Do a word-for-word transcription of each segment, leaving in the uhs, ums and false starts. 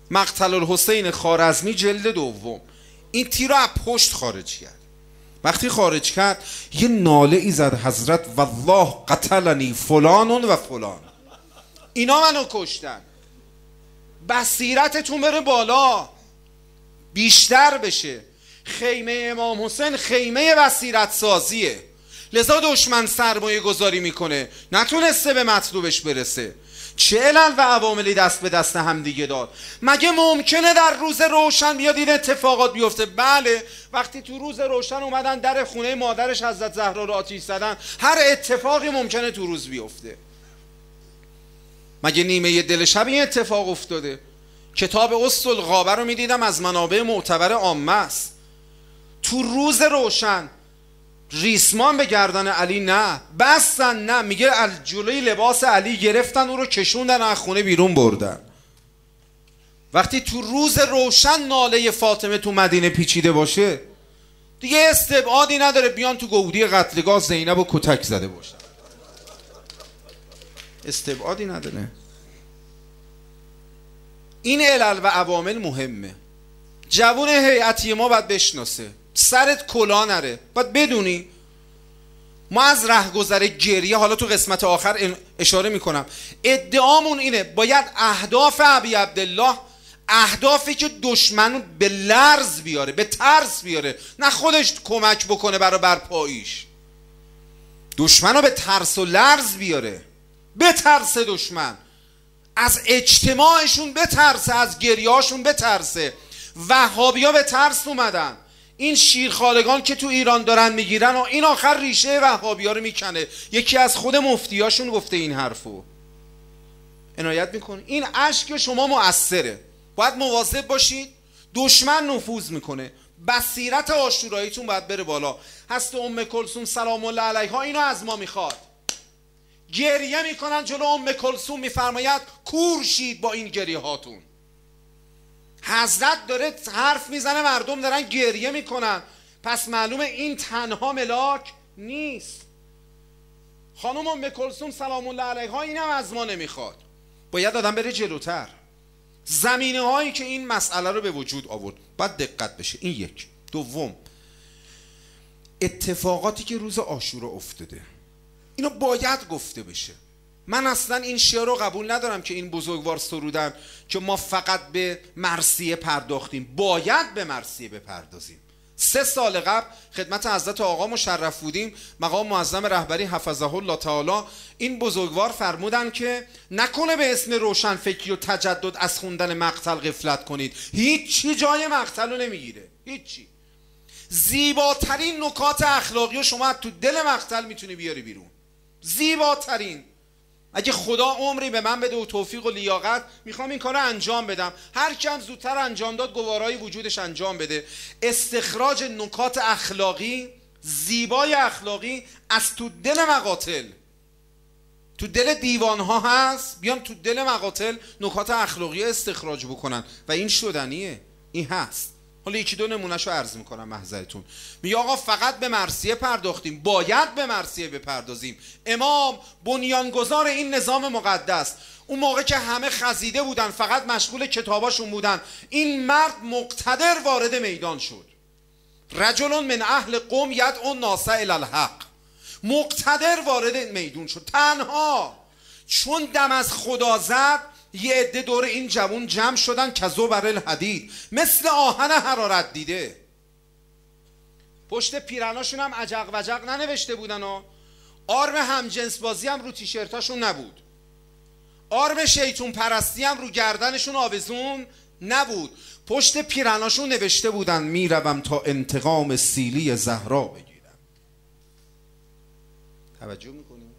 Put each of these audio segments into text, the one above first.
مقتل الحسین خوارزمی جلد دوم. این تیر رو از پشت خارج کرد. وقتی خارج کرد یه ناله ای زد حضرت والله قتلنی فلان و فلان، اینا منو کشتن. بصیرتتون بره بالا، بیشتر بشه. خیمه امام حسین خیمه بصیرت سازیه، لذا دشمن سرمایه گذاری میکنه، نتونسته به مطلوبش برسه. چه علل و عواملی دست به دست هم دیگه داد؟ مگه ممکنه در روز روشن بیاد این اتفاقات بیفته؟ بله، وقتی تو روز روشن اومدن در خونه مادرش حضرت زهرا رو آتیش زدن، هر اتفاقی ممکنه تو روز بیفته. مگه نیمه دل شب این اتفاق افتاده؟ کتاب اصل الغابه رو میدیدم، از منابع معتبر عامه است. تو روز روشن ریسمان به گردن علی نه، بستن نه، میگه از جلوی لباس علی گرفتن او رو کشوندن از خونه بیرون بردن. وقتی تو روز روشن ناله فاطمه تو مدینه پیچیده باشه، دیگه استبعادی نداره بیان تو گودی قتلگاه زینب و کتک زده باشن، استبعادی نداره. این علل و عوامل مهمه. جوون هیئتی ما باید بشناسه، سرت کلا نره، باید بدونی ما از رهگذر گریه، حالا تو قسمت آخر اشاره میکنم، ادعامون اینه باید اهداف ابی عبدالله، اهدافی که دشمن به لرز بیاره، به ترس بیاره، نه خودش کمک بکنه برای برپاییش، دشمن رو به ترس و لرز بیاره، به ترس دشمن، از اجتماعشون بترسه، از گریهاشون بترسه. وهابی ها به ترس اومدن، این شیرخوارگان که تو ایران دارن میگیرن و این آخر ریشه وهابی ها رو میکنه. یکی از خود مفتیاشون گفته این حرفو، عنایت میکن. این اشک شما مؤثره، باید مواظب باشید، دشمن نفوذ میکنه. بصیرت عاشوراییتون باید بره بالا. هست ام کلثوم سلام الله علیها اینو از ما میخواد. گریه میکنن جلو ام کلثوم، میفرماید کور شید با این گریه هاتون. حضرت داره حرف میزنه، مردم دارن گریه میکنن، پس معلومه این تنها ملاک نیست. خانم ام کلثوم سلام الله علیها اینم از ما نمیخواد. باید آدم بره جلوتر. زمینه هایی که این مسئله رو به وجود آورد باید دقت بشه. این یک. دوم، اتفاقاتی که روز عاشورا افتاده اینو باید گفته بشه. من اصلا این شعر رو قبول ندارم که این بزرگوار سرودن که ما فقط به مرثیه پرداختیم. باید به مرثیه بپردازیم. سه سال قبل خدمت حضرت آقا مشرف بودیم، مقام معظم رهبری حفظه الله تعالی، این بزرگوار فرمودن که نکنه به اسم روشنفکری و تجدد از خوندن مقتل غفلت کنید. هیچی جای مقتل رو نمیگیره، هیچی. زیباترین نکات اخلاقی رو شما تو دل مقتل میتونی بیاری بیرون، زیباترین. اگه خدا عمری به من بده و توفیق و لیاقت، میخوام این کار رو انجام بدم. هر کم زودتر انجام داد گوارای وجودش انجام بده. استخراج نکات اخلاقی، زیبای اخلاقی از تو دل مقاتل، تو دل دیوانها هست، بیان تو دل مقاتل نکات اخلاقی استخراج بکنن و این شدنیه، این هست. حالا یکی دو نمونهشو عرض میکنم محضرتون. میگه آقا فقط به مرثیه پرداختیم، باید به مرثیه بپردازیم. امام بنیانگذار این نظام مقدس، اون موقع که همه خزیده بودن فقط مشغول کتاباشون بودن، این مرد مقتدر وارد میدان شد. رجل من اهل قوم یدعو الناس الی الحق، مقتدر وارد میدون شد تنها. چون دم از خدا زد، یه عده دور این جوون جمع شدن کزو برای الحدید، مثل آهن حرارت دیده. پشت پیرناشون هم عجق وجق ننوشته بودن و آرم همجنس بازی هم رو تیشرتاشون نبود، آرم شیطون پرستی هم رو گردنشون آویزون نبود. پشت پیرناشون نوشته بودن میروم تا انتقام سیلی زهرا بگیرم. توجه میکنیم؟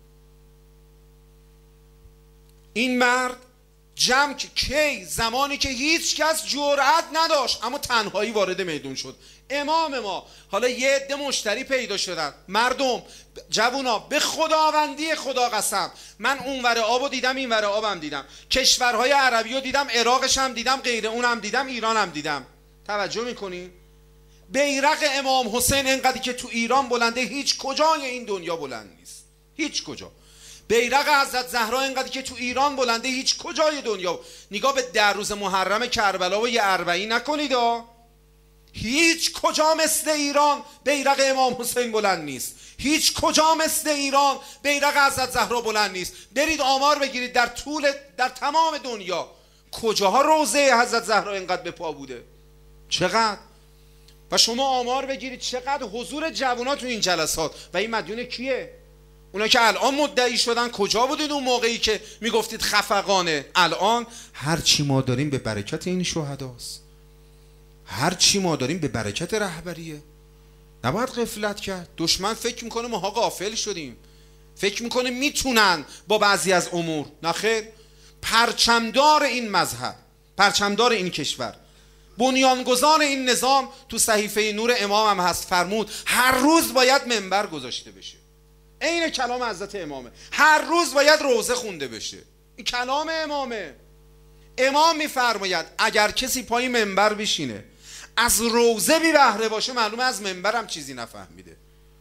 این مرد جمع کی؟ زمانی که هیچ کس جرأت نداشت، اما تنهایی وارد میدون شد. امام ما. حالا یه عده مشتری پیدا شدن. مردم جوونا به خداوندی خدا قسم، من اونور آبو دیدم اینور آبم دیدم، کشورهای عربی رو دیدم، عراقش هم دیدم، غیر اونم دیدم، ایران هم دیدم. توجه میکنی؟ بیرق امام حسین انقدری که تو ایران بلنده هیچ کجای این دنیا بلند نیست، هیچ کجا. بیرق حضرت زهرا اینقدر که تو ایران بلنده هیچ کجای دنیا. نگاه به در روز محرم کربلا و یه اربعی نکنید ها. هیچ کجا مثل ایران بیرق امام حسین بلند نیست. هیچ کجا مثل ایران بیرق حضرت زهرا بلند نیست. برید آمار بگیرید در طول در تمام دنیا کجاها روضه حضرت زهرا اینقدر به پا بوده، چقدر. و شما آمار بگیرید چقدر حضور جوونا تو این جلسات. و این مدیون کیه؟ اونا که الان مدعی شدن کجا بودید اون موقعی که میگفتید خفقانه؟ الان هر چی ما داریم به برکت این شهداست، هر چی ما داریم به برکت رهبریه. نباید غفلت کرد. دشمن فکر میکنه ماها غافل شدیم، فکر میکنه میتونن با بعضی از امور. نخیر، پرچمدار این مذهب، پرچمدار این کشور، بنیانگذار این نظام تو صحیفه نور امام هم هست، فرمود هر روز باید منبر گذاشته بشه. عین کلام حضرت امامه. هر روز باید روزه خونده بشه. این کلام امامه. امام میفرماید اگر کسی پای منبر بشینه از روزه بی بهره باشه، معلومه از منبرم چیزی نفهمیده.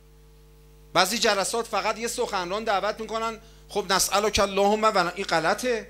بعضی جلسات فقط یه سخنران دعوت میکنن، خب نسألک اللهم و این غلطه.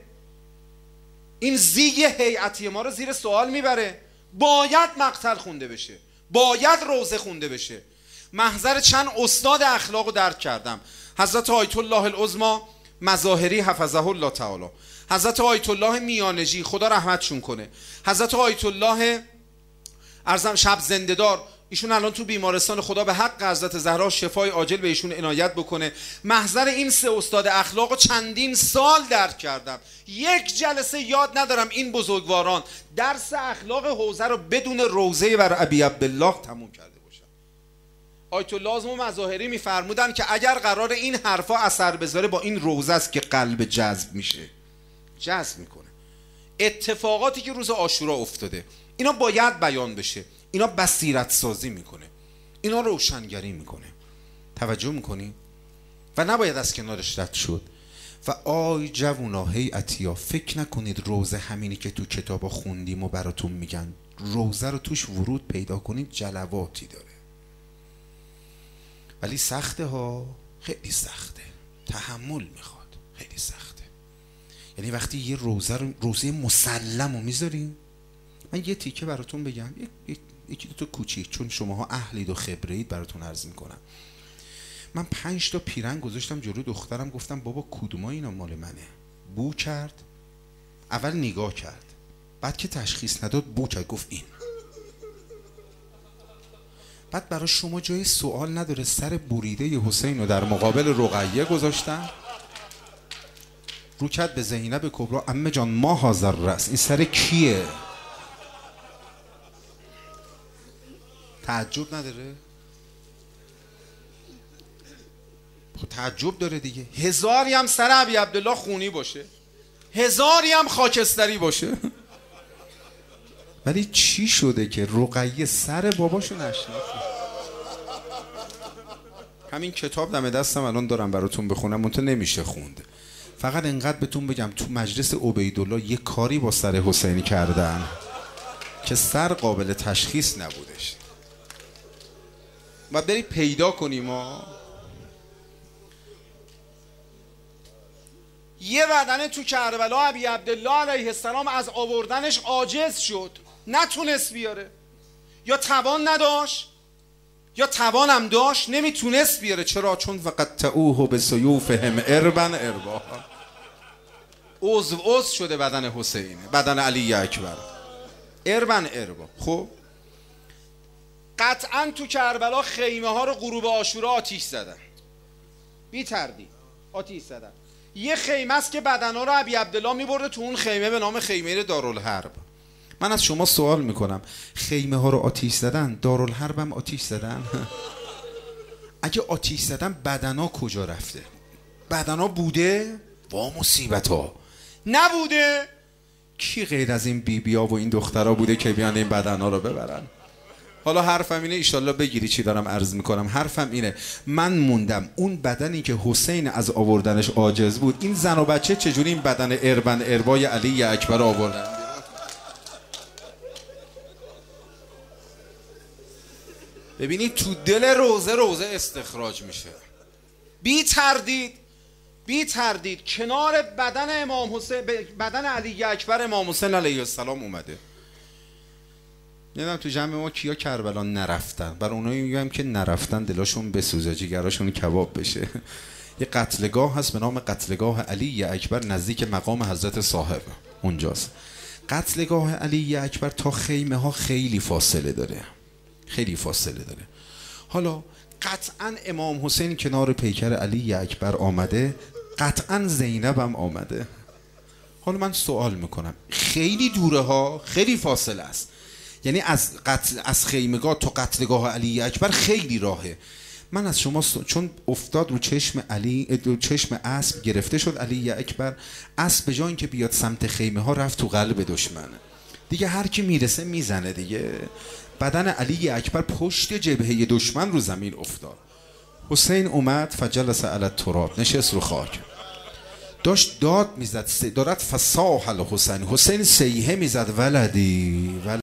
این زیگ هیئتی ما رو زیر سوال میبره. باید مقتل خونده بشه، باید روزه خونده بشه. محضر چند استاد اخلاق رو درک کردم. حضرت آیت الله العظمی مظاهری حفظه الله تعالی، حضرت آیت الله میانجی خدا رحمتشون کنه، حضرت آیت الله ارزم شب زنده‌دار، ایشون الان تو بیمارستان، خدا به حق حضرت زهرا شفای عاجل به ایشون عنایت بکنه. محضر این سه استاد اخلاق چندین سال درک کردم. یک جلسه یاد ندارم این بزرگواران درس اخلاق حوزه رو بدون روزه بر ابی عبدالله تموم کرده باشن. آیت الله اعظم مظاهری میفرمودن که اگر قرار این حرفا اثر بذاره با این روزه است که قلب جذب میشه، جذب میکنه. اتفاقاتی که روز عاشورا افتاده اینا باید بیان بشه. اینا بصیرت سازی میکنه، اینا روشنگری میکنه. توجه میکنی؟ و نباید از کنارش رد شد. و آی جوونا هیئتیا، فکر نکنید روزه همینی که تو کتابا خوندیم و براتون میگن. روزه رو توش ورود پیدا کنید جلواتی داره، ولی سخته ها، خیلی سخته، تحمل میخواد، خیلی سخته. یعنی وقتی یه روزه رو، روزه مسلم رو میذاریم. من یه تیکه براتون بگم، یک یکی دو تا کوچیک، چون شماها اهلید و خبره‌اید براتون عرض میکنم. من پنج تا پیرن گذاشتم جلو دخترم، گفتم بابا کدوما اینا مال منه؟ بو کرد، اول نگاه کرد، بعد که تشخیص نداد بو کرد، گفت این. بعد برای شما جای سوال نداره سر بریده حسین رو در مقابل رقیه گذاشتم، رو کرد به زینب کبرا، عمه جان ما حاضر رس، این سر کیه؟ تعجب نداره؟ خب تعجب داره دیگه. هزاری هم سر ابی عبدالله خونی باشه، هزاری هم خاکستری باشه، ولی چی شده که رقیه سر باباشو نشناخته؟ همین کتاب دم دستم الان دارم براتون بخونم، منتها نمیشه خوند. فقط انقدر بهتون بگم تو مجلس عبیدالله یه کاری با سر حسینی کردن که سر قابل تشخیص نبودش. باید بری پیدا کنیم. ما یه بدنه تو کربلا ابی عبدالله علیه السلام از آوردنش عاجز شد، نتونست بیاره، یا توان نداشت یا توانم داشت نمیتونست بیاره. چرا؟ چون فقط تعوه به سیوفهم اربن اربا، عضو عضو شده بدن حسین، بدن علی اکبر، اربن اربا. خب قطعا تو کربلا خیمه ها رو غروب عاشورا آتیش زدن، بی تردید آتیش زدن. یه خیمه است که بدنا رو ابی عبدالله میبرده تو اون خیمه به نام خیمه دارالحرب. من از شما سوال میکنم، خیمه ها رو آتیش زدن، دارالحرب هم آتیش زدن؟ اگه آتیش زدن بدنا کجا رفته؟ بدنا بوده؟ وا مصیبت ها نبوده. کی غیر از این بی بیا و این دخترها بوده که بیان این بدنا رو ببرن؟ حالا حرفم اینه، ایشالله بگیری چی دارم عرض میکنم. حرفم اینه، من موندم اون بدنی که حسین از آوردنش عاجز بود، این زن و بچه چجوری این بدن اربن اربای علی اکبر آوردن؟ ببینید تو دل روزه روزه استخراج میشه بی تردید. بی تردید کنار بدن امام حسین، بدن علی اکبر امام حسین علیه السلام اومده. نمیدونم تو جمع ما کیا کربلا نرفتن، برای اونایی میگم که نرفتن دلاشون بسوزه، جگراشون کباب بشه. یه قتلگاه هست به نام قتلگاه علی اکبر نزدیک مقام حضرت صاحب، اونجاست. قتلگاه علی اکبر تا خیمه ها خیلی فاصله داره، خیلی فاصله داره. حالا قطعا امام حسین کنار پیکر علی اکبر آمده، قطعا زینب هم آمده. حالا من سوال میکنم، خیلی دوره ها، خیلی فاصله است، یعنی از قتل از خیمگاه تا قتلگاه علی اکبر خیلی راهه. من از شما س... چون افتاد رو چشم علی، رو چشم اسب گرفته شد علی اکبر، اسب به جای اینکه بیاد سمت خیمه ها رفت تو قلب دشمن دیگه، هر کی میرسه میزنه دیگه. بدن علی اکبر پشت جبهه دشمن رو زمین افتاد. حسین اومد فجلس علی التراب، نشست رو خاک، داشت داد میزد، دارد فصاح الحسین، حسین سیحه میزد ولدی ولدی.